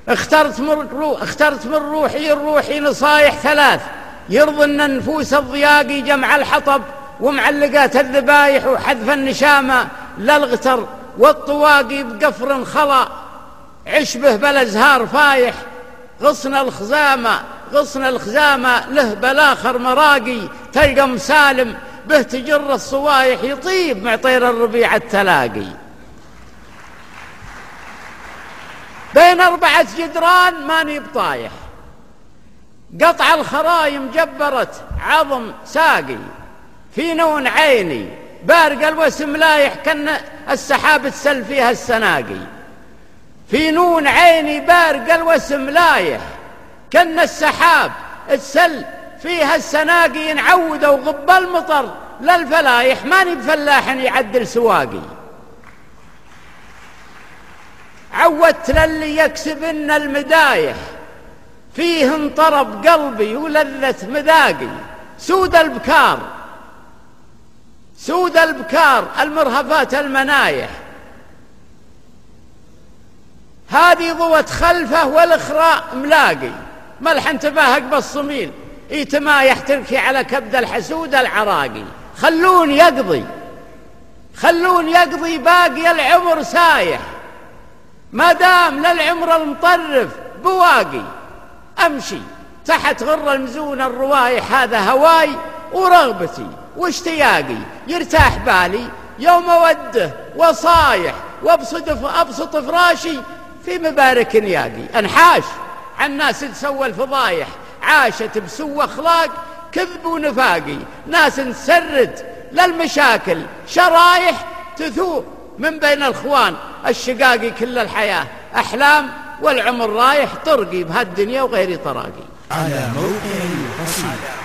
اخترت من روحي نصايح ثلاث يرضن النفوس الضياقي: جمع الحطب ومعلقات الذبايح وحذف النشامة للغتر والطواقي بقفر خلا عشبه بالازهار فايح غصن الخزامة له بالاخر مراقي تلقى مسالم به تجر الصوايح يطيب مع طير الربيع التلاقي. بين 4 جدران ماني بطايح قطع الخرايم جبرت عظم ساقي في نون عيني بارق الوسم لايح كان السحاب تسل فيها السناقي. في نون عيني بارق الوسم لايح كان السحاب تسل فيها السناقي. نعودوا غب المطر للفلايح ماني بفلاح يعدل سواقي. عودت للي يكسبن المدايح فيه انطرب قلبي ولذة مذاقي. سود البكار المرهفات المنايح هذه ضوت خلفه والإخراء ملاقي. ملح انتباهك بالصميل يتمايح تركي على كبد الحسود العراقي. خلون يقضي باقي العمر سايح ما دام للعمر المطرف بواقي. أمشي تحت غر المزون الروايح هذا هواي ورغبتي واشتياقي. يرتاح بالي يوم وده وصايح وابسط فراشي في مبارك نياقي. انحاش عن ناس تسوى الفضايح عاشت بسوى اخلاق كذب ونفاقي. ناس نسرد للمشاكل شرايح تثور من بين الخوان الشقاقي. كل الحياة أحلام والعمر رايح طرقي بهالدنيا وغيري طراقي. على موقع القصيدة.